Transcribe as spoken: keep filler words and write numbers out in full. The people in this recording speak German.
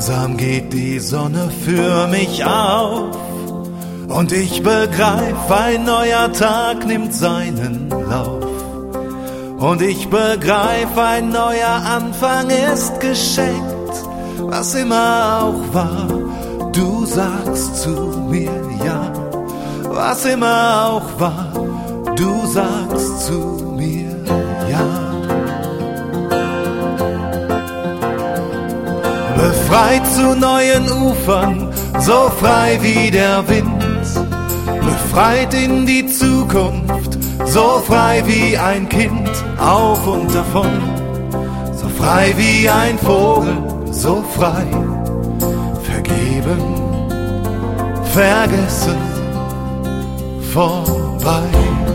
Langsam geht die Sonne für mich auf und ich begreif, ein neuer Tag nimmt seinen Lauf. Und ich begreif, ein neuer Anfang ist geschenkt, was immer auch war, du sagst zu mir ja. Was immer auch war, du sagst zu mir ja. Befreit zu neuen Ufern, so frei wie der Wind. Befreit in die Zukunft, so frei wie ein Kind. Auf und davon, so frei wie ein Vogel, so frei. Vergeben, vergessen, vorbei.